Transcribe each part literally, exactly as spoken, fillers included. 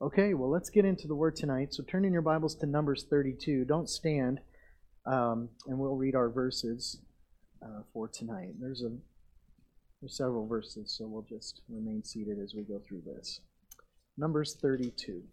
Okay, well, let's get into the Word tonight. So turn in your Bibles to Numbers thirty-two. Don't stand, um, and we'll read our verses uh, for tonight. There's a there's several verses, so we'll just remain seated as we go through this. Numbers thirty-two.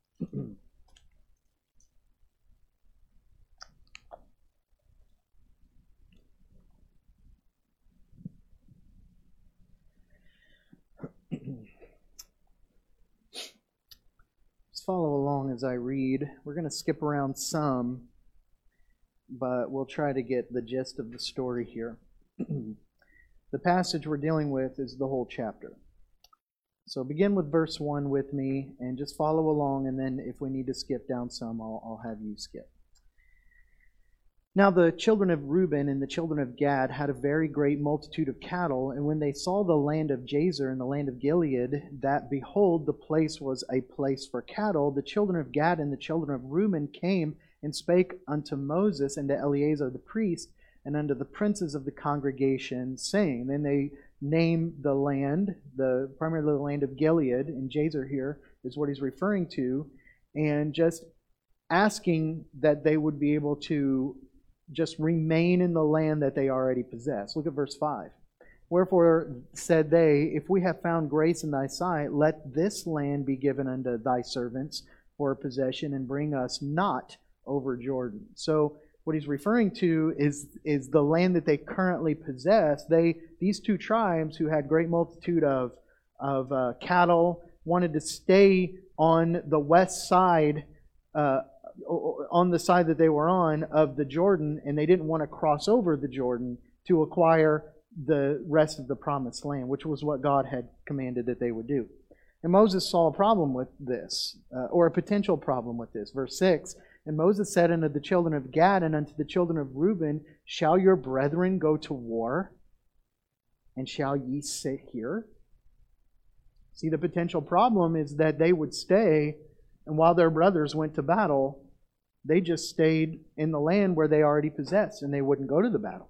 Follow along as I read. We're going to skip around some, but we'll try to get the gist of the story here. The passage we're dealing with is the whole chapter. So begin with verse one with me and just follow along, and then if we need to skip down some, I'll, I'll have you skip. Now the children of Reuben and the children of Gad had a very great multitude of cattle, and when they saw the land of Jazer and the land of Gilead, that, behold, the place was a place for cattle, the children of Gad and the children of Reuben came and spake unto Moses and to Eleazar the priest and unto the princes of the congregation, saying, then they name the land, the primarily the land of Gilead, and Jazer here is what he's referring to, and just asking that they would be able to just remain in the land that they already possess. Look at verse five. Wherefore said they, if we have found grace in thy sight, let this land be given unto thy servants for a possession, and bring us not over Jordan. So what he's referring to is, is the land that they currently possess. They, these two tribes who had great multitude of, of uh, cattle wanted to stay on the west side uh, on the side that they were on of the Jordan, and they didn't want to cross over the Jordan to acquire the rest of the promised land, which was what God had commanded that they would do. And Moses saw a problem with this, uh, or a potential problem with this. Verse six, and Moses said unto the children of Gad and unto the children of Reuben, shall your brethren go to war, and shall ye sit here? See, the potential problem is that they would stay, and while their brothers went to battle, they just stayed in the land where they already possessed, and they wouldn't go to the battle.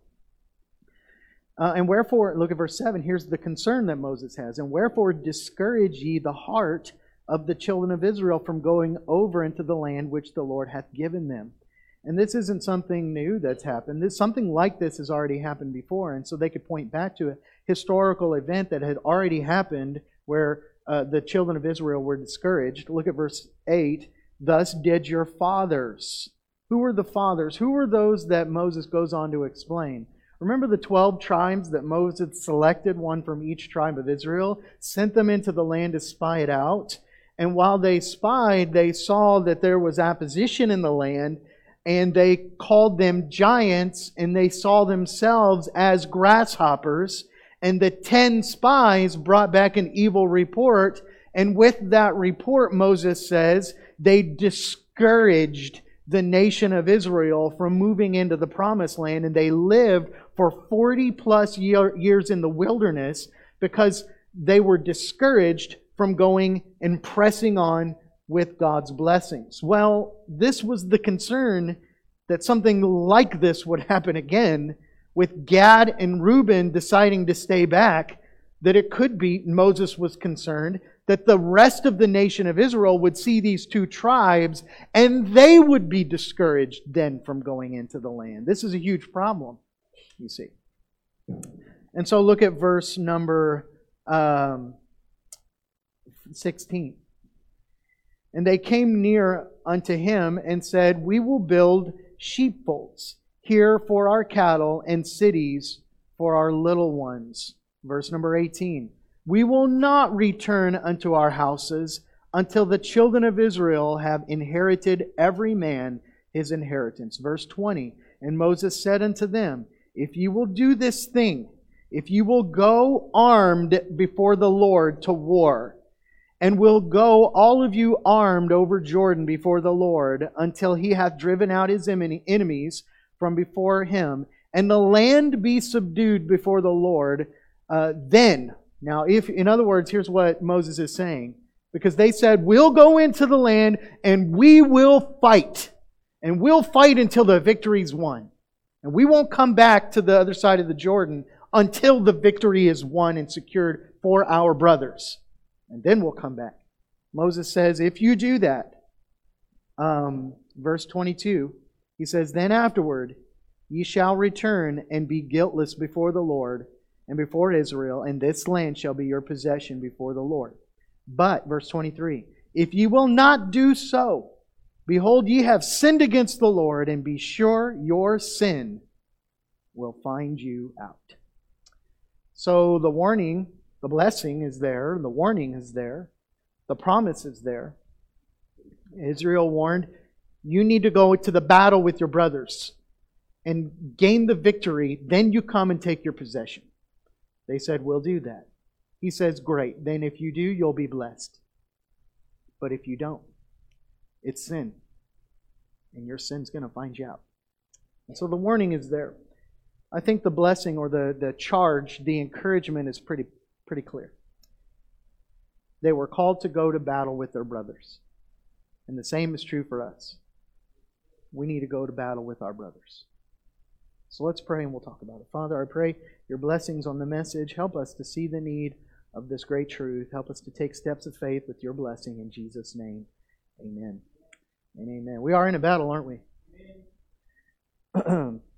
Uh, and wherefore, look at verse seven, here's the concern that Moses has. And wherefore discourage ye the heart of the children of Israel from going over into the land which the Lord hath given them. And this isn't something new that's happened. This, something like this has already happened before, and so they could point back to a historical event that had already happened where uh, the children of Israel were discouraged. Look at verse eight. Thus did your fathers. Who were the fathers? Who were those that Moses goes on to explain? Remember the twelve tribes that Moses selected, one from each tribe of Israel, sent them into the land to spy it out. And while they spied, they saw that there was opposition in the land, and they called them giants, and they saw themselves as grasshoppers. And the ten spies brought back an evil report, and with that report, Moses says, they discouraged the nation of Israel from moving into the promised land, and they lived for forty plus year, years in the wilderness because they were discouraged from going and pressing on with God's blessings. Well, this was the concern that something like this would happen again with Gad and Reuben deciding to stay back, that it could be, Moses was concerned, that the rest of the nation of Israel would see these two tribes and they would be discouraged then from going into the land. This is a huge problem, you see. And so look at verse number um, sixteen. And they came near unto him and said, we will build sheepfolds here for our cattle and cities for our little ones. Verse number eighteen. We will not return unto our houses until the children of Israel have inherited every man his inheritance. Verse twenty. And Moses said unto them, if you will do this thing, if you will go armed before the Lord to war, and will go all of you armed over Jordan before the Lord until he hath driven out his enemies from before him, and the land be subdued before the Lord, uh, then... Now, if, in other words, here's what Moses is saying. Because they said, we'll go into the land and we will fight. And we'll fight until the victory's won. And we won't come back to the other side of the Jordan until the victory is won and secured for our brothers. And then we'll come back. Moses says, if you do that, um, verse twenty-two, he says, then afterward ye shall return and be guiltless before the Lord and before Israel, and this land shall be your possession before the Lord. But, verse twenty-three, if ye will not do so, behold, ye have sinned against the Lord, and be sure your sin will find you out. So the warning, the blessing is there, the warning is there, the promise is there. Israel warned, you need to go to the battle with your brothers and gain the victory, then you come and take your possession. They said, we'll do that. He says, great, then if you do, you'll be blessed. But if you don't, it's sin. And your sin's going to find you out. And so the warning is there. I think the blessing or the, the charge, the encouragement is pretty, pretty clear. They were called to go to battle with their brothers. And the same is true for us. We need to go to battle with our brothers. So let's pray and we'll talk about it. Father, I pray your blessings on the message. Help us to see the need of this great truth. Help us to take steps of faith with your blessing in Jesus' name. Amen. And amen. We are in a battle, aren't we? When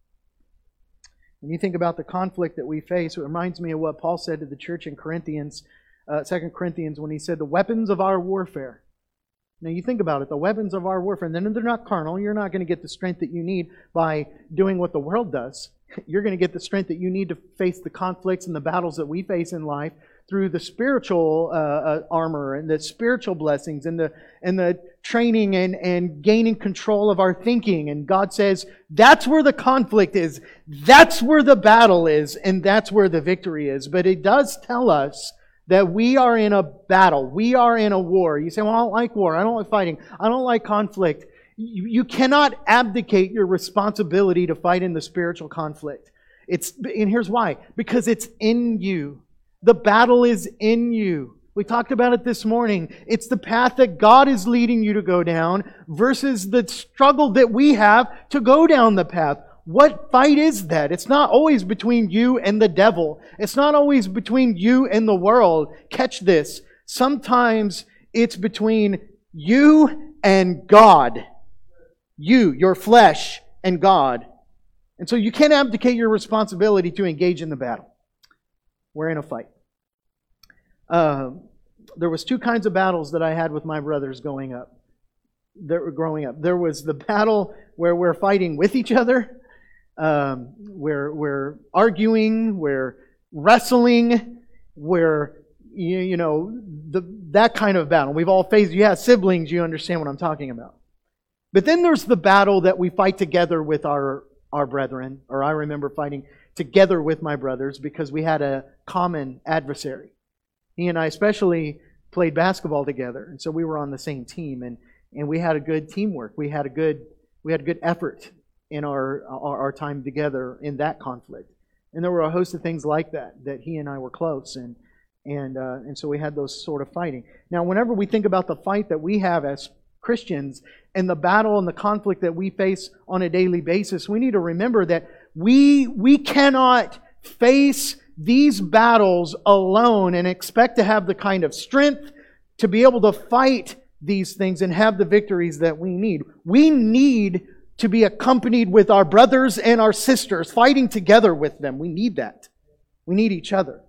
you think about the conflict that we face, it reminds me of what Paul said to the church in Corinthians, uh, Second Corinthians, when he said, the weapons of our warfare. Now you think about it, the weapons of our warfare, and then they're not carnal. You're not going to get the strength that you need by doing what the world does. You're going to get the strength that you need to face the conflicts and the battles that we face in life through the spiritual uh, uh, armor and the spiritual blessings and the and the training and, and gaining control of our thinking. And God says, that's where the conflict is. That's where the battle is. And that's where the victory is. But it does tell us that we are in a battle. We are in a war. You say, well, I don't like war. I don't like fighting. I don't like conflict. You, you cannot abdicate your responsibility to fight in the spiritual conflict. It's, and here's why. Because it's in you. The battle is in you. We talked about it this morning. It's the path that God is leading you to go down versus the struggle that we have to go down the path. What fight is that? It's not always between you and the devil. It's not always between you and the world. Catch this. Sometimes it's between you and God. You, your flesh, and God. And so you can't abdicate your responsibility to engage in the battle. We're in a fight. Uh, there was two kinds of battles that I had with my brothers going up. There, growing up. There was the battle where we're fighting with each other. Um, we're, we're arguing, we're wrestling, we're, you, you know, the, that kind of battle. We've all faced, you have siblings, you understand what I'm talking about. But then there's the battle that we fight together with our, our brethren, or I remember fighting together with my brothers because we had a common adversary. He and I especially played basketball together, and so we were on the same team, and, and we had a good teamwork. We had a good, we had a good effort in our, our our time together in that conflict. And there were a host of things like that, that he and I were close, and and uh, and so we had those sort of fighting. Now, whenever we think about the fight that we have as Christians and the battle and the conflict that we face on a daily basis, we need to remember that we we cannot face these battles alone and expect to have the kind of strength to be able to fight these things and have the victories that we need. We need to be accompanied with our brothers and our sisters, fighting together with them. We need that. We need each other.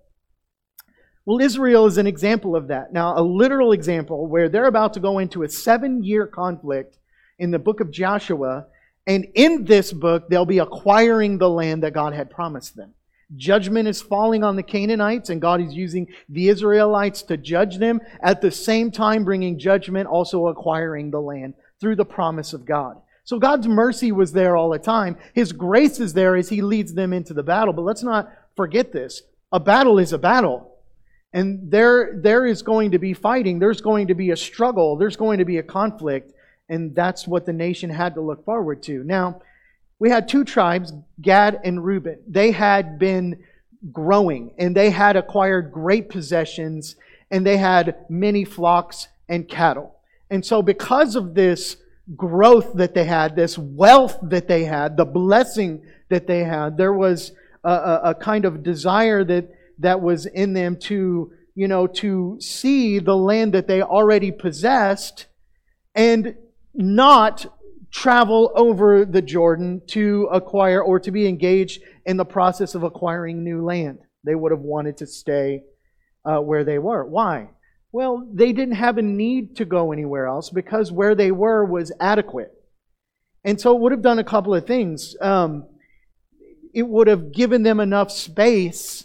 Well, Israel is an example of that. Now, a literal example where they're about to go into a seven-year conflict in the book of Joshua, and in this book, they'll be acquiring the land that God had promised them. Judgment is falling on the Canaanites, and God is using the Israelites to judge them, at the same time bringing judgment, also acquiring the land through the promise of God. So God's mercy was there all the time. His grace is there as He leads them into the battle. But let's not forget this. A battle is a battle. And there, there is going to be fighting. There's going to be a struggle. There's going to be a conflict. And that's what the nation had to look forward to. Now, we had two tribes, Gad and Reuben. They had been growing, and they had acquired great possessions, and they had many flocks and cattle. And so because of this growth that they had, this wealth that they had, the blessing that they had, there was a, a, a kind of desire that, that was in them to, you know, to see the land that they already possessed and not travel over the Jordan to acquire or to be engaged in the process of acquiring new land. They would have wanted to stay uh, where they were. Why? Well, they didn't have a need to go anywhere else because where they were was adequate. And so it would have done a couple of things. Um, it would have given them enough space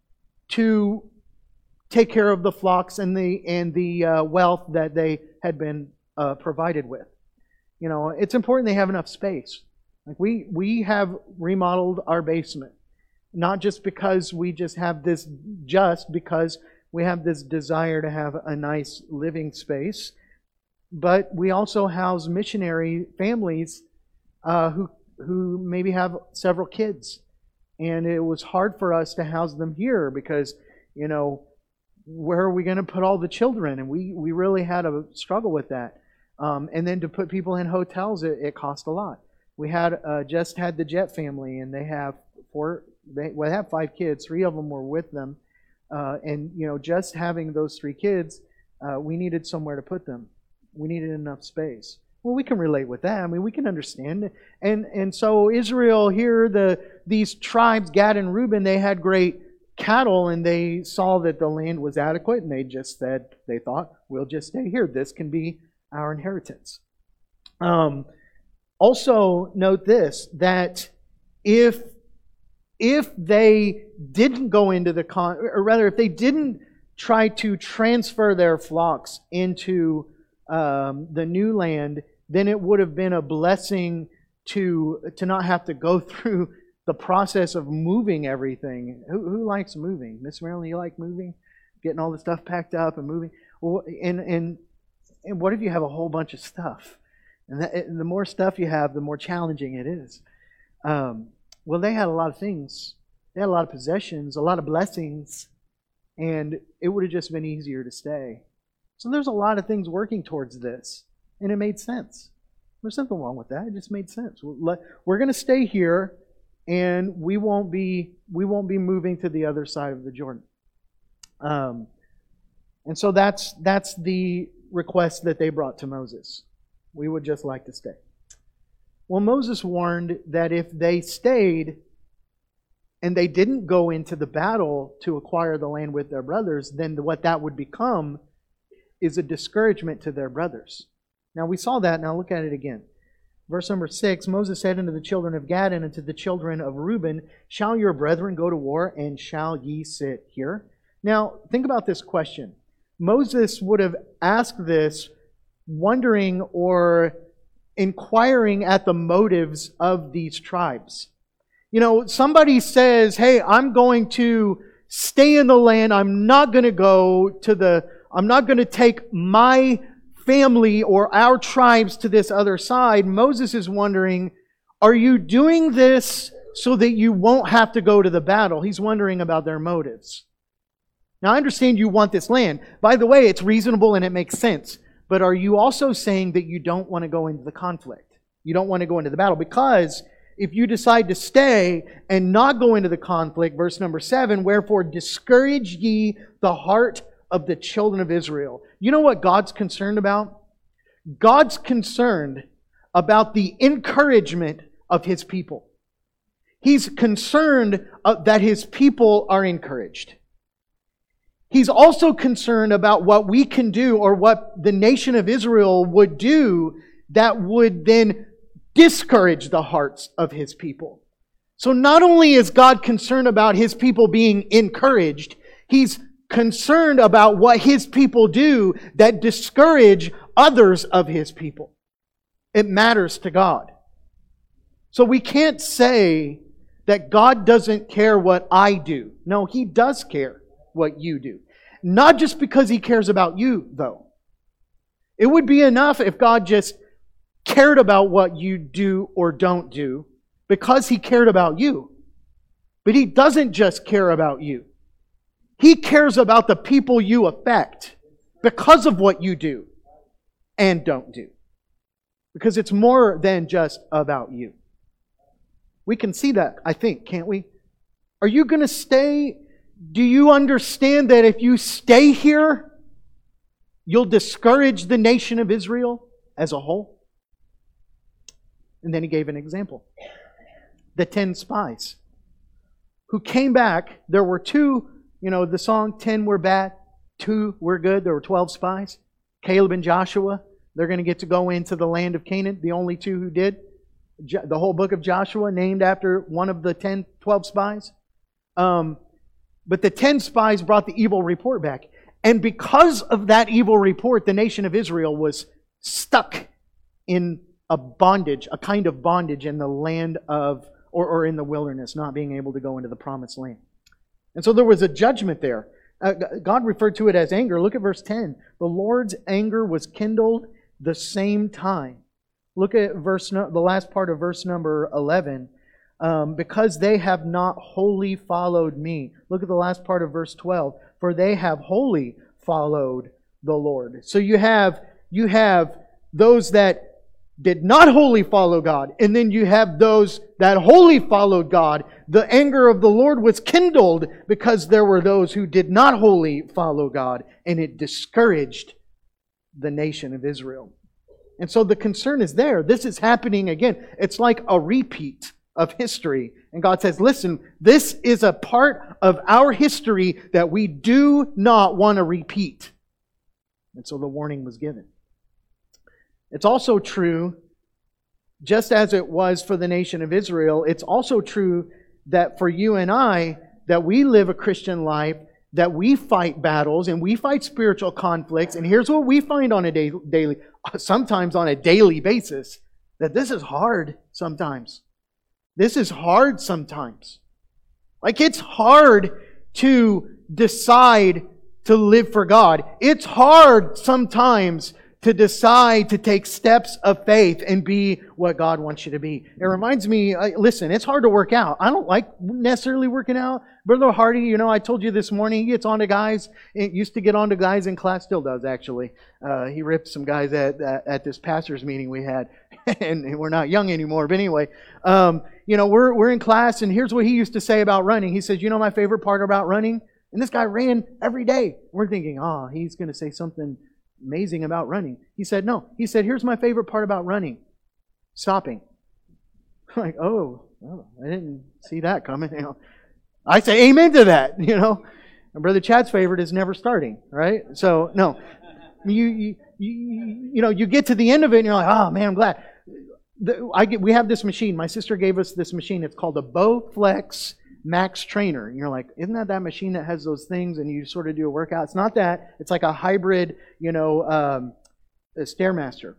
to take care of the flocks and the and the uh, wealth that they had been uh, provided with. You know, it's important they have enough space. Like we we have remodeled our basement, not just because we just have this, just because we have this desire to have a nice living space, but we also house missionary families uh, who who maybe have several kids, and it was hard for us to house them here because, you know, where are we going to put all the children? And we we really had a struggle with that. Um, and then to put people in hotels, it, it cost a lot. We had uh, just had the Jet family, and they have four. They, well, they have five kids. Three of them were with them, uh, and you know, just having those three kids, uh, we needed somewhere to put them. We needed enough space. Well, we can relate with that. I mean, we can understand. And and so Israel here, the these tribes, Gad and Reuben, they had great cattle, and they saw that the land was adequate, and they just said, they thought, we'll just stay here. This can be our inheritance. Um, also, note this, that if if they didn't go into the con, or rather, if they didn't try to transfer their flocks into um, the new land, then it would have been a blessing to to not have to go through the process of moving everything. Who, who likes moving? Miss Marilyn, you like moving? Getting all the stuff packed up and moving? Well, and and and what if you have a whole bunch of stuff? And, that, and the more stuff you have, the more challenging it is. Um, well, they had a lot of things. They had a lot of possessions, a lot of blessings, and it would have just been easier to stay. So there's a lot of things working towards this, and it made sense. There's nothing wrong with that. It just made sense. We're going to stay here, and we won't be we won't be moving to the other side of the Jordan. Um, and so that's that's the request that they brought to Moses. We would just like to stay. Well, Moses warned that if they stayed and they didn't go into the battle to acquire the land with their brothers, then what that would become is a discouragement to their brothers. Now we saw that. Now look at it again. Verse number six, Moses said unto the children of Gad and unto the children of Reuben, shall your brethren go to war, and shall ye sit here? Now, think about this question. Moses would have asked this wondering or inquiring at the motives of these tribes. You know, somebody says, hey, I'm going to stay in the land. I'm not going to go to the, I'm not going to take my family or our tribes to this other side. Moses is wondering, are you doing this so that you won't have to go to the battle? He's wondering about their motives. Now, I understand you want this land. By the way, it's reasonable and it makes sense. But are you also saying that you don't want to go into the conflict? You don't want to go into the battle? Because if you decide to stay and not go into the conflict, verse number seven, wherefore discourage ye the heart of the children of Israel. You know what God's concerned about? God's concerned about the encouragement of His people. He's concerned that His people are encouraged. He's also concerned about what we can do, or what the nation of Israel would do, that would then discourage the hearts of His people. So not only is God concerned about His people being encouraged, He's concerned about what His people do that discourage others of His people. It matters to God. So we can't say that God doesn't care what I do. No, He does care what you do. Not just because He cares about you, though. It would be enough if God just cared about what you do or don't do because He cared about you. But He doesn't just care about you. He cares about the people you affect because of what you do and don't do. Because it's more than just about you. We can see that, I think, can't we? Are you going to stay do you understand that if you stay here, you'll discourage the nation of Israel as a whole? And then he gave an example. The ten spies who came back. There were two, you know, the song, ten were bad, two were good. There were twelve spies. Caleb and Joshua, they're going to get to go into the land of Canaan, the only two who did. The whole book of Joshua named after one of the ten, twelve spies. Um, but the ten spies brought the evil report back. And because of that evil report, the nation of Israel was stuck in a bondage, a kind of bondage in the land of, or, or in the wilderness, not being able to go into the promised land. And so there was a judgment there. Uh, God referred to it as anger. Look at verse ten. The Lord's anger was kindled the same time. Look at verse no, the last part of verse number eleven. Um, because they have not wholly followed me. Look at the last part of verse twelve. For they have wholly followed the Lord. So you have you have those that did not wholly follow God, and then you have those that wholly followed God. The anger of the Lord was kindled because there were those who did not wholly follow God, and it discouraged the nation of Israel. And so the concern is there. This is happening again. It's like a repeat of history. And God says, listen, this is a part of our history that we do not want to repeat. And so the warning was given. It's also true, just as it was for the nation of Israel, it's also true that for you and I, that we live a Christian life, that we fight battles and we fight spiritual conflicts. And here's what we find on a daily, sometimes on a daily basis, that this is hard sometimes. This is hard sometimes. Like, it's hard to decide to live for God. It's hard sometimes to decide to take steps of faith and be what God wants you to be. It reminds me, listen, it's hard to work out. I don't like necessarily working out. Brother Hardy, you know, I told you this morning, he gets on to guys. It used to get on to guys in class, still does actually. Uh, he ripped some guys at, at at this pastor's meeting we had. And we're not young anymore, but anyway, um, you know, we're we're in class, and here's what he used to say about running. He says, you know my favorite part about running? And this guy ran every day. We're thinking, oh, he's going to say something amazing about running. He said, no. He said, here's my favorite part about running. Stopping. I'm like, oh, oh, I didn't see that coming. You know, I say amen to that, you know. And Brother Chad's favorite is never starting, right? So, no. You, you, you, you know, you get to the end of it and you're like, oh, man, I'm glad. The, I get, we have this machine. My sister gave us this machine. It's called a Bowflex Max Trainer. And you're like, isn't that that machine that has those things and you sort of do a workout? It's not that. It's like a hybrid, you know, um, a Stairmaster.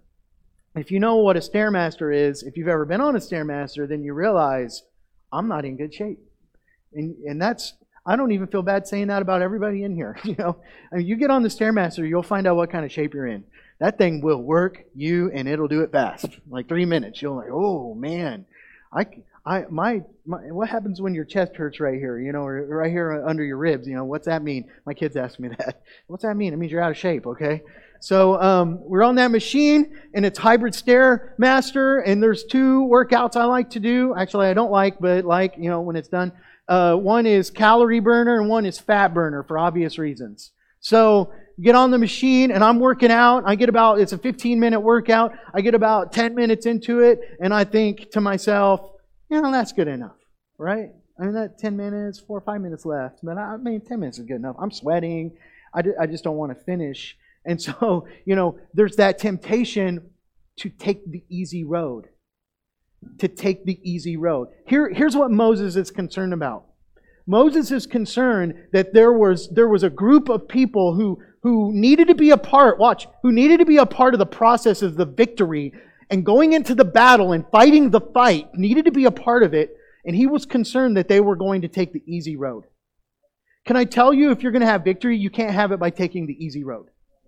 If you know what a Stairmaster is, if you've ever been on a Stairmaster, then you realize I'm not in good shape. And and that's, I don't even feel bad saying that about everybody in here. You know, I mean, you get on the Stairmaster, you'll find out what kind of shape you're in. That thing will work you, and it'll do it fast, like three minutes. You'll like, oh man, I, I, my, my, what happens when your chest hurts right here? You know, or right here under your ribs. You know, what's that mean? My kids ask me that. What's that mean? It means you're out of shape. Okay. So um, we're on that machine, and it's hybrid Stairmaster, and there's two workouts I like to do. Actually, I don't like, but like, you know, when it's done. Uh, one is calorie burner, and one is fat burner for obvious reasons. So get on the machine, and I'm working out. I get about, it's a fifteen minute workout. I get about ten minutes into it, and I think to myself, you know, that's good enough, right? I mean, that ten minutes, four or five minutes left. But I mean, ten minutes is good enough. I'm sweating. I, I just don't want to finish. And so, you know, there's that temptation to take the easy road. To take the easy road. Here, here's what Moses is concerned about. Moses is concerned that there was, there was a group of people who, who needed to be a part, watch, who needed to be a part of the process of the victory, and going into the battle and fighting the fight, needed to be a part of it, and he was concerned that they were going to take the easy road. Can I tell you, if you're going to have victory, you can't have it by taking the easy road.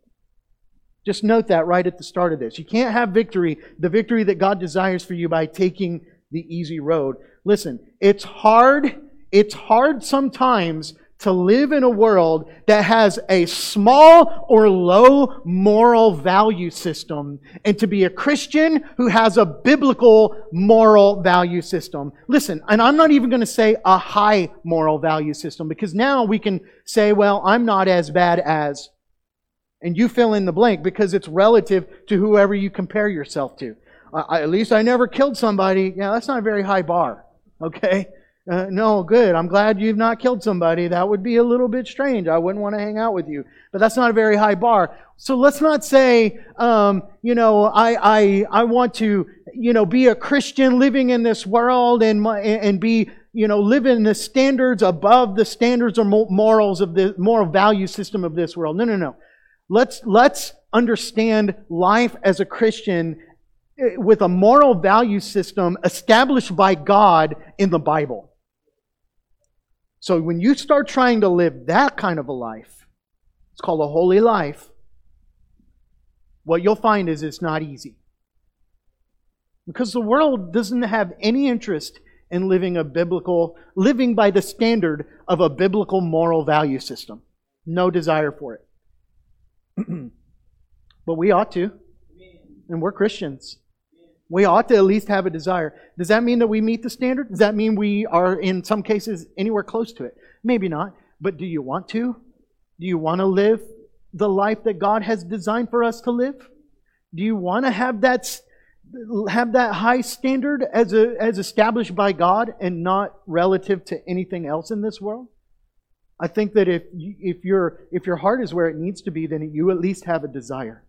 Just note that right at the start of this. You can't have victory, the victory that God desires for you, by taking the easy road. Listen, it's hard, it's hard sometimes to live in a world that has a small or low moral value system and to be a Christian who has a biblical moral value system. Listen, and I'm not even going to say a high moral value system, because now we can say, well, I'm not as bad as, and you fill in the blank, because it's relative to whoever you compare yourself to. Uh, I, at least I never killed somebody. Yeah, that's not a very high bar. Okay? Uh, no, good. I'm glad you've not killed somebody. That would be a little bit strange. I wouldn't want to hang out with you. But that's not a very high bar. So let's not say, um, you know, I, I, I want to, you know, be a Christian living in this world and my, and be, you know, live in the standards above the standards or morals of the moral value system of this world. No, no, no. Let's let's understand life as a Christian with a moral value system established by God in the Bible. So when you start trying to live that kind of a life, it's called a holy life, what you'll find is it's not easy. Because the world doesn't have any interest in living a biblical, living by the standard of a biblical moral value system. No desire for it. But we ought to. And we're Christians. We ought to at least have a desire. Does that mean that we meet the standard? Does that mean we are, in some cases, anywhere close to it? Maybe not. But do you want to? Do you want to live the life that God has designed for us to live? Do you want to have that, have that high standard as, a, as established by God and not relative to anything else in this world? I think that if, you, if, your if your heart is where it needs to be, then you at least have a desire.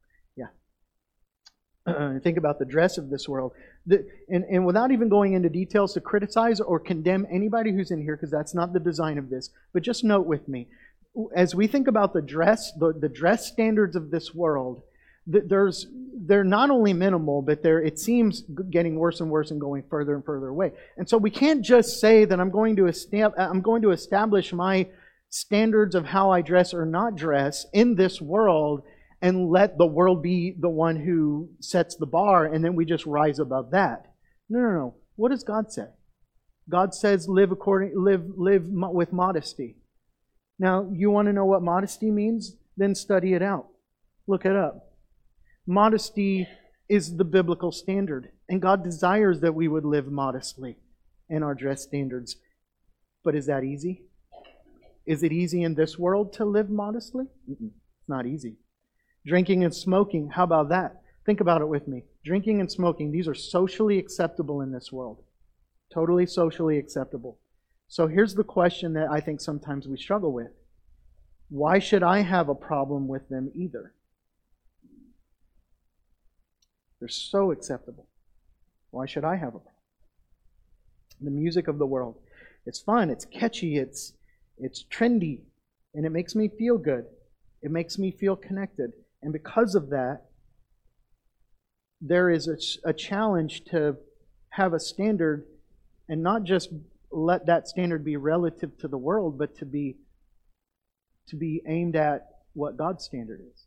Think about the dress of this world. The, and, and without even going into details to criticize or condemn anybody who's in here, because that's not the design of this, but just note with me, as we think about the dress, the, the dress standards of this world, there's they're not only minimal, but they're it seems getting worse and worse and going further and further away. And so we can't just say that I'm going to estab- I'm going to establish my standards of how I dress or not dress in this world and let the world be the one who sets the bar, and then we just rise above that. No, no, no. What does God say? God says, live according, live, live with modesty. Now, you want to know what modesty means? Then study it out. Look it up. Modesty is the biblical standard, and God desires that we would live modestly in our dress standards. But is that easy? Is it easy in this world to live modestly? Mm-mm. It's not easy. Drinking and smoking, how about that? Think about it with me. Drinking and smoking, these are socially acceptable in this world. Totally socially acceptable. So here's the question that I think sometimes we struggle with. Why should I have a problem with them either? They're so acceptable. Why should I have a problem? The music of the world. It's fun, it's catchy, it's, it's trendy, and it makes me feel good. It makes me feel connected. And because of that, there is a, a challenge to have a standard and not just let that standard be relative to the world, but to be to be aimed at what God's standard is.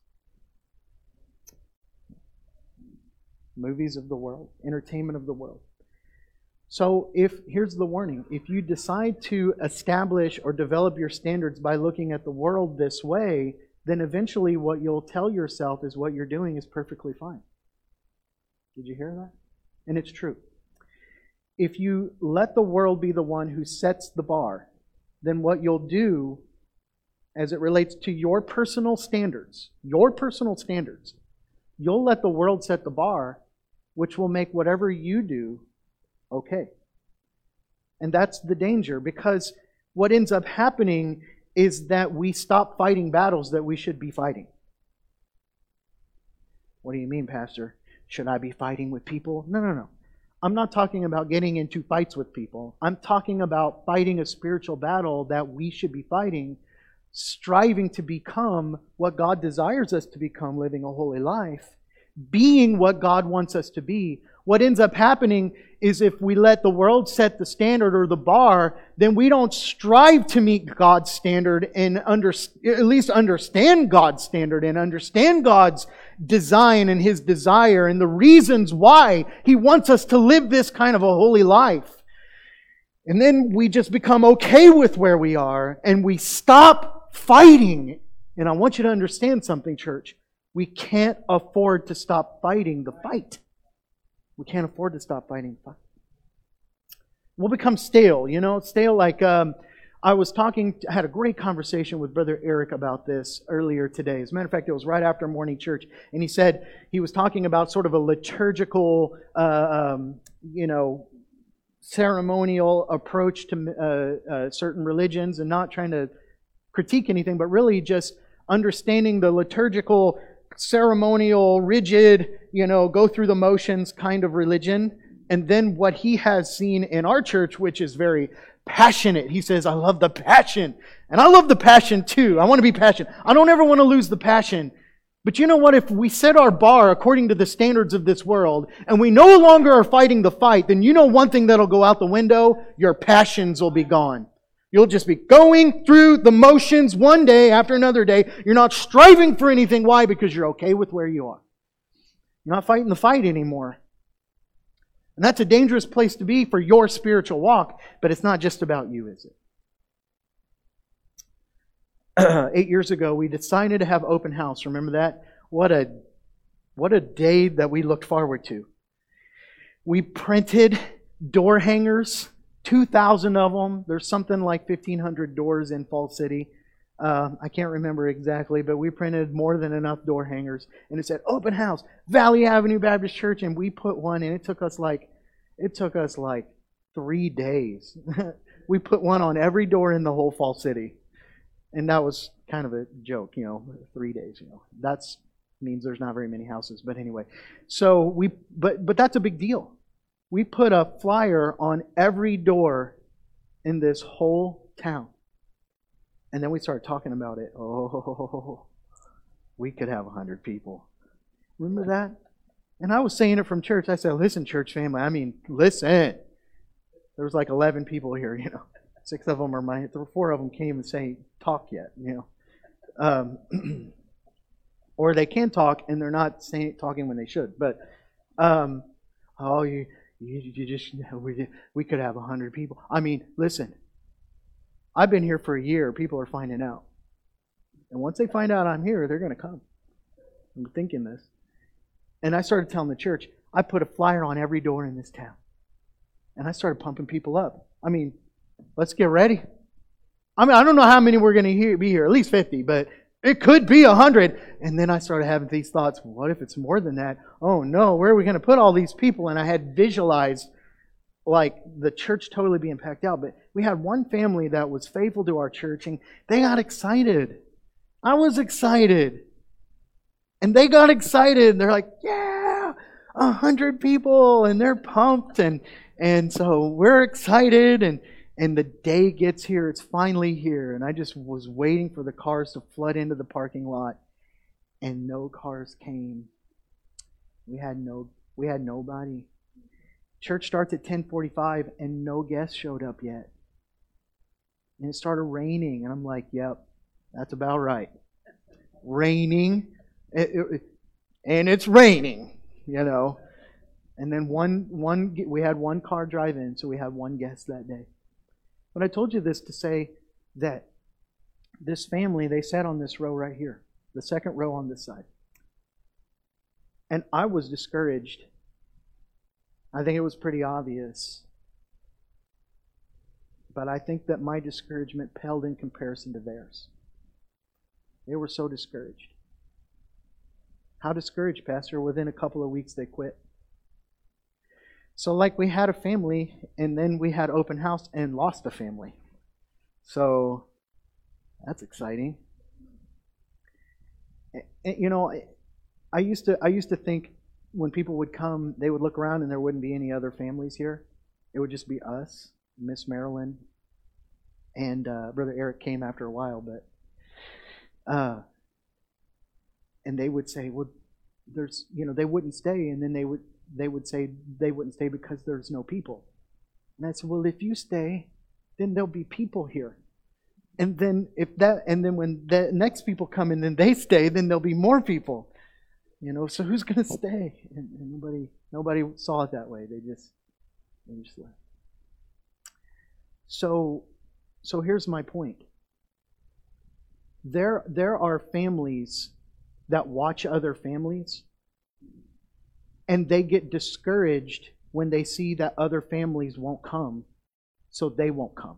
Movies of the world, entertainment of the world. So if here's the warning, if you decide to establish or develop your standards by looking at the world this way, then eventually what you'll tell yourself is what you're doing is perfectly fine. Did you hear that? And it's true. If you let the world be the one who sets the bar, then what you'll do as it relates to your personal standards, your personal standards, you'll let the world set the bar, which will make whatever you do okay. And that's the danger, because what ends up happening is that we stop fighting battles that we should be fighting. What do you mean, Pastor? Should I be fighting with people? No, no, no. I'm not talking about getting into fights with people. I'm talking about fighting a spiritual battle that we should be fighting, striving to become what God desires us to become, living a holy life, being what God wants us to be. What ends up happening is if we let the world set the standard or the bar, then we don't strive to meet God's standard and under, at least understand God's standard and understand God's design and His desire and the reasons why He wants us to live this kind of a holy life. And then we just become okay with where we are and we stop fighting. And I want you to understand something, church. We can't afford to stop fighting the fight. We can't afford to stop fighting the fight. We'll become stale, you know, stale like um, I was talking, I had a great conversation with Brother Eric about this earlier today. As a matter of fact, it was right after morning church. And he said, he was talking about sort of a liturgical, uh, um, you know, ceremonial approach to uh, uh, certain religions, and not trying to critique anything, but really just understanding the liturgical, ceremonial, rigid, you know, go through the motions kind of religion. And then what he has seen in our church, which is very passionate. He says, I love the passion. And I love the passion too. I want to be passionate. I don't ever want to lose the passion. But you know what? If we set our bar according to the standards of this world, and we no longer are fighting the fight, then you know one thing that'll go out the window? Your passions will be gone. You'll just be going through the motions one day after another day. You're not striving for anything. Why? Because you're okay with where you are. You're not fighting the fight anymore. And that's a dangerous place to be for your spiritual walk, but it's not just about you, is it? Eight years ago, we decided to have open house. Remember that? What a, what a day that we looked forward to. We printed door hangers, two thousand of them. There's something like fifteen hundred doors in Fall City. Uh, I can't remember exactly, but we printed more than enough door hangers. And it said, open house, Valley Avenue Baptist Church. And we put one, and it took us like, it took us like three days. We put one on every door in the whole Fall City. And that was kind of a joke, you know, three days, you know. That means there's not very many houses. But anyway, so we, but but that's a big deal. We put a flyer on every door in this whole town. And then we started talking about it. Oh, we could have a hundred people. Remember that? And I was saying it from church. I said, listen, church family, I mean, listen. There was like eleven people here, you know. Six of them are my, four of them can't even say talk yet, you know. Um, or they can talk and they're not saying talking when they should. But, um, oh, you, you, you just, we, we could have a hundred people. I mean, listen, I've been here for a year. People are finding out. And once they find out I'm here, they're going to come. I'm thinking this. And I started telling the church, I put a flyer on every door in this town. And I started pumping people up. I mean, let's get ready. I mean, I don't know how many we're going to be here, at least fifty, but it could be one hundred. And then I started having these thoughts, what if it's more than that? Oh no, where are we going to put all these people? And I had visualized like the church totally being packed out. But we had one family that was faithful to our church, and they got excited. I was excited. And they got excited. They're like, yeah, a hundred people. And they're pumped. And and so we're excited. And, and the day gets here. It's finally here. And I just was waiting for the cars to flood into the parking lot. And no cars came. We had no we had nobody. Church starts at ten forty-five and no guests showed up yet. And it started raining. And I'm like, yep, that's about right. Raining. It, it, and it's raining, you know. And then one, one, we had one car drive in, so we had one guest that day. But I told you this to say that this family, they sat on this row right here, the second row on this side. And I was discouraged. I think it was pretty obvious. But I think that my discouragement paled in comparison to theirs. They were so discouraged. How discouraged, Pastor? Within a couple of weeks they quit. So like we had a family, and then we had open house and lost a family. So that's exciting. And, you know, I used to I used to think when people would come, they would look around and there wouldn't be any other families here. It would just be us, Miss Marilyn, and uh, Brother Eric came after a while, but uh, and they would say, well, there's, you know, they wouldn't stay, and then they would they would say they wouldn't stay because there's no people. And I said, well, if you stay, then there'll be people here. And then if that, and then when the next people come and then they stay, then there'll be more people. You know, so who's going to stay? And, and nobody nobody saw it that way. They just they just left. So, so here's my point. There, there are families that watch other families, and they get discouraged when they see that other families won't come, so they won't come.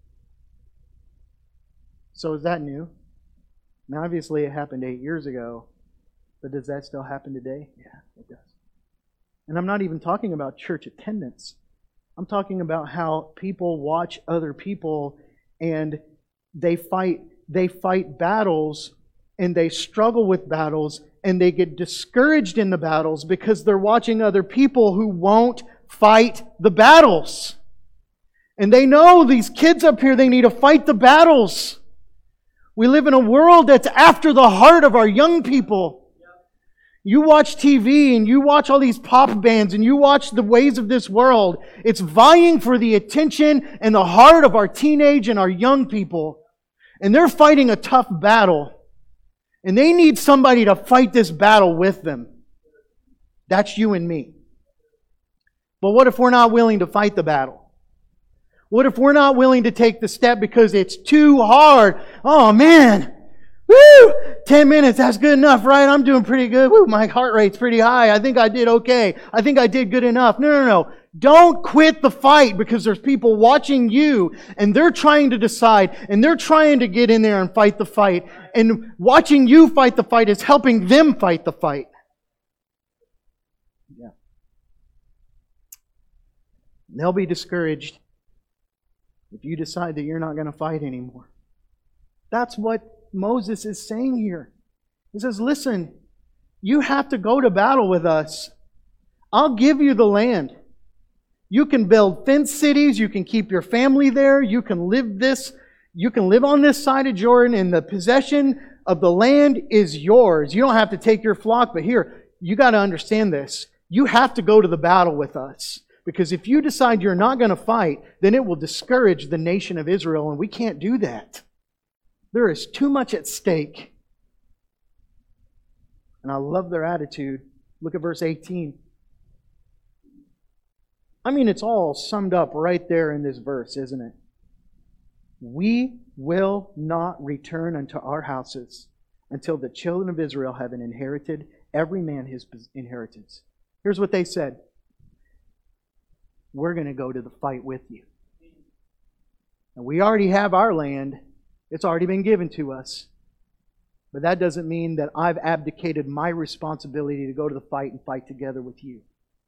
So is that new? Now, obviously, it happened eight years ago, but does that still happen today? Yeah, it does. And I'm not even talking about church attendance. I'm talking about how people watch other people and they fight, they fight battles and they struggle with battles and they get discouraged in the battles because they're watching other people who won't fight the battles. And they know these kids up here, they need to fight the battles. We live in a world that's after the heart of our young people. You watch T V and you watch all these pop bands and you watch the ways of this world. It's vying for the attention and the heart of our teenage and our young people. And they're fighting a tough battle. And they need somebody to fight this battle with them. That's you and me. But what if we're not willing to fight the battle? What if we're not willing to take the step because it's too hard? Oh man, woo! Ten minutes, that's good enough, right? I'm doing pretty good. Woo, my heart rate's pretty high. I think I did okay. I think I did good enough. No, no, no. Don't quit the fight because there's people watching you and they're trying to decide and they're trying to get in there and fight the fight. And watching you fight the fight is helping them fight the fight. Yeah. They'll be discouraged if you decide that you're not going to fight anymore. That's what Moses is saying here. He says, listen, you have to go to battle with us. I'll give you the land. You can build fenced cities. You can keep your family there. You can live this. You can live on this side of Jordan, and the possession of the land is yours. You don't have to take your flock, but here, you got to understand this. You have to go to the battle with us. Because if you decide you're not going to fight, then it will discourage the nation of Israel, and we can't do that. There is too much at stake. And I love their attitude. Look at verse eighteen. I mean, it's all summed up right there in this verse, isn't it? We will not return unto our houses until the children of Israel have inherited, every man his inheritance. Here's what they said. We're going to go to the fight with you. And we already have our land. It's already been given to us. But that doesn't mean that I've abdicated my responsibility to go to the fight and fight together with you.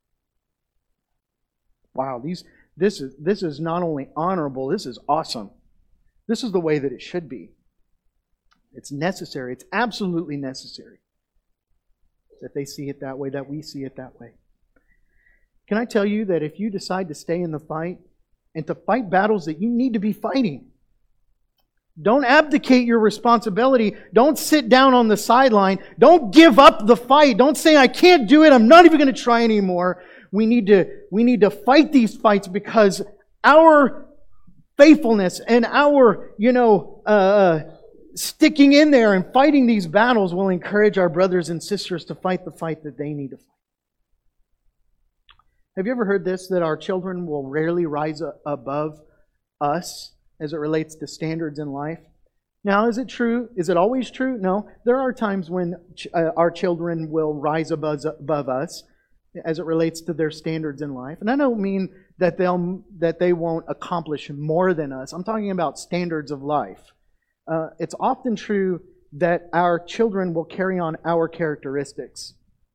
Wow, these, this is, this is not only honorable, this is awesome. This is the way that it should be. It's necessary. It's absolutely necessary that they see it that way, that we see it that way. Can I tell you that if you decide to stay in the fight and to fight battles that you need to be fighting, don't abdicate your responsibility. Don't sit down on the sideline. Don't give up the fight. Don't say, I can't do it. I'm not even going to try anymore. We need to, we need to fight these fights because our faithfulness and our, you know, uh, sticking in there and fighting these battles will encourage our brothers and sisters to fight the fight that they need to fight. Have you ever heard this, that our children will rarely rise above us as it relates to standards in life? Now, is it true? Is it always true? No. There are times when ch- uh, our children will rise above, above us as it relates to their standards in life. And I don't mean that they'll that they won't accomplish more than us. I'm talking about standards of life. Uh, it's often true that our children will carry on our characteristics.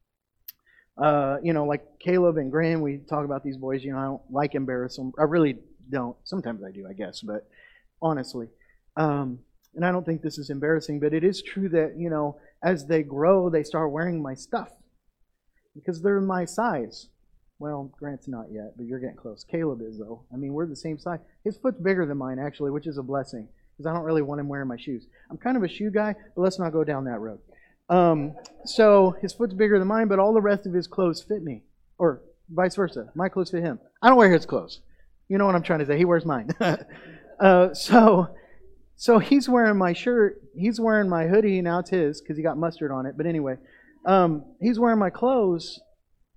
Uh, you know, like Caleb and Graham, we talk about these boys. You know, I don't like embarrass them. I really don't. Sometimes I do, I guess. But honestly, um, and I don't think this is embarrassing, but it is true that, you know, as they grow, they start wearing my stuff because they're my size. Well, Grant's not yet, but you're getting close. Caleb is, though. I mean, we're the same size. His foot's bigger than mine, actually, which is a blessing because I don't really want him wearing my shoes. I'm kind of a shoe guy, but let's not go down that road. Um, so his foot's bigger than mine, but all the rest of his clothes fit me. Or vice versa. My clothes fit him. I don't wear his clothes. You know what I'm trying to say. He wears mine. uh, so so he's wearing my shirt. He's wearing my hoodie. Now it's his because he got mustard on it. But anyway, um, he's wearing my clothes,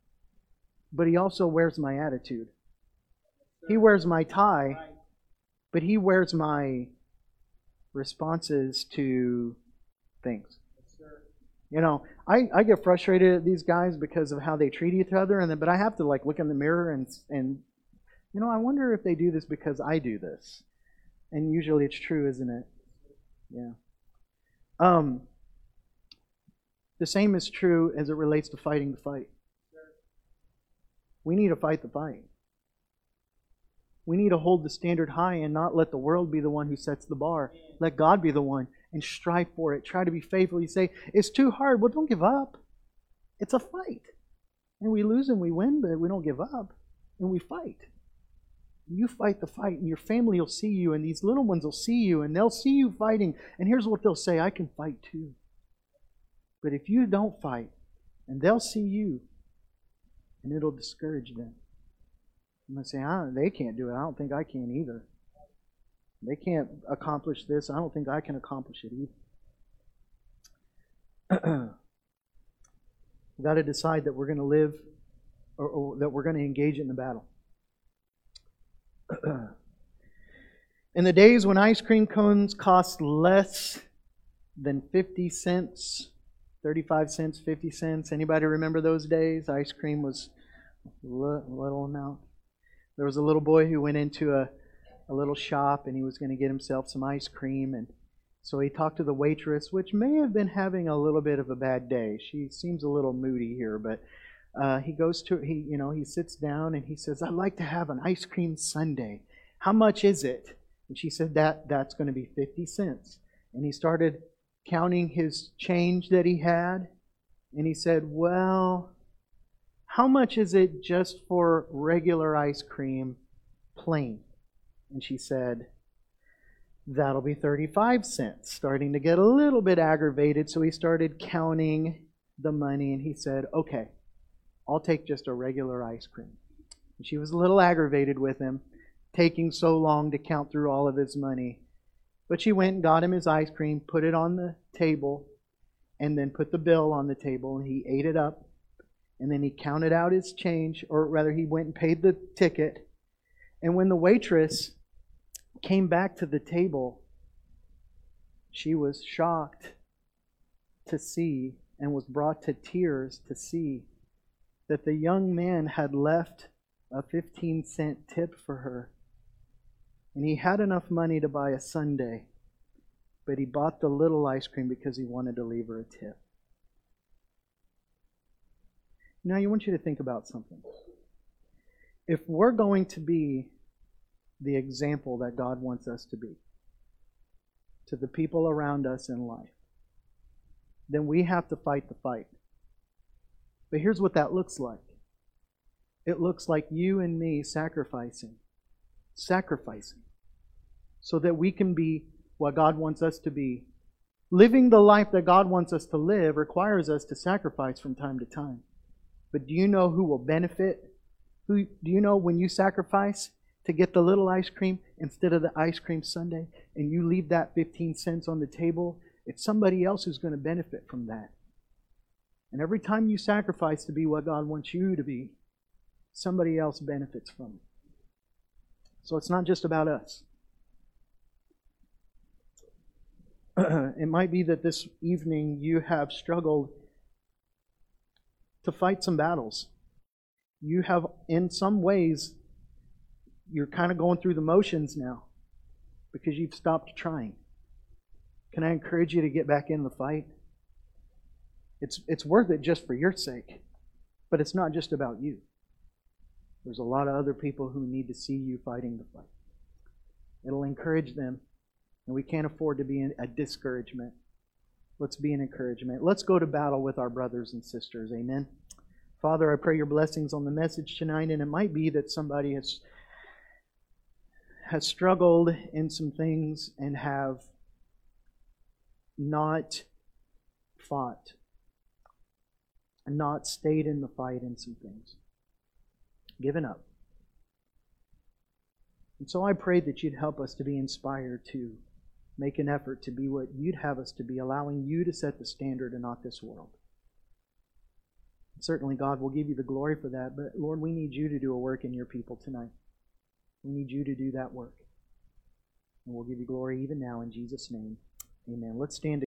but he also wears my attitude. He wears my tie, but He wears my responses to things. You know, I, I get frustrated at these guys because of how they treat each other, and then, but I have to like look in the mirror and and you know, I wonder if they do this because I do this. And usually it's true, isn't it? Yeah. Um, the same is true as it relates to fighting the fight. We need to fight the fight. We need to hold the standard high and not let the world be the one who sets the bar. Let God be the one and strive for it. Try to be faithful. You say, it's too hard. Well, don't give up. It's a fight. And we lose and we win, but we don't give up. And we fight. You fight the fight, and your family will see you, and these little ones will see you, and they'll see you fighting. And here's what they'll say, I can fight too. But if you don't fight, and they'll see you, and it'll discourage them. I'm going to say, ah, they can't do it. I don't think I can either. They can't accomplish this. I don't think I can accomplish it either. We've got to decide that we're going to live, or, or that we're going to engage in the battle. In the days when ice cream cones cost less than fifty cents, thirty-five cents, fifty cents, anybody remember those days? Ice cream was a little amount. There was a little boy who went into a, a little shop and he was going to get himself some ice cream, and so he talked to the waitress, which may have been having a little bit of a bad day. She seems a little moody here, but Uh, he goes to, he you know, he sits down and he says, I'd like to have an ice cream sundae. How much is it? And she said, that that's going to be fifty cents. And he started counting his change that he had. And he said, well, how much is it just for regular ice cream, plain? And she said, that'll be thirty-five cents. Starting to get a little bit aggravated. So he started counting the money and he said, okay, I'll take just a regular ice cream. And she was a little aggravated with him, taking so long to count through all of his money. But she went and got him his ice cream, put it on the table, and then put the bill on the table, and he ate it up. And then he counted out his change, or rather he went and paid the ticket. And when the waitress came back to the table, she was shocked to see and was brought to tears to see that the young man had left a fifteen cent tip for her. And he had enough money to buy a sundae, but he bought the little ice cream because he wanted to leave her a tip. Now, I want you to think about something. If we're going to be the example that God wants us to be to the people around us in life, then we have to fight the fight. But here's what that looks like. It looks like you and me sacrificing. Sacrificing. So that we can be what God wants us to be. Living the life that God wants us to live requires us to sacrifice from time to time. But do you know who will benefit? Who do you know when you sacrifice to get the little ice cream instead of the ice cream sundae, and you leave that fifteen cents on the table? It's somebody else who's going to benefit from that. And every time you sacrifice to be what God wants you to be, somebody else benefits from it. So it's not just about us. It might be that this evening you have struggled to fight some battles. You have, in some ways, you're kind of going through the motions now because you've stopped trying. Can I encourage you to get back in the fight? It's, it's worth it just for your sake, but it's not just about you. There's a lot of other people who need to see you fighting the fight. It'll encourage them, and we can't afford to be a discouragement. Let's be an encouragement. Let's go to battle with our brothers and sisters. Amen. Father, I pray your blessings on the message tonight, and it might be that somebody has, has struggled in some things and have not fought and not stayed in the fight in some things. Given up. And so I pray that you'd help us to be inspired to make an effort to be what you'd have us to be, allowing you to set the standard and not this world. Certainly, God will give you the glory for that, but Lord, we need you to do a work in your people tonight. We need you to do that work. And we'll give you glory even now in Jesus' name. Amen. Let's stand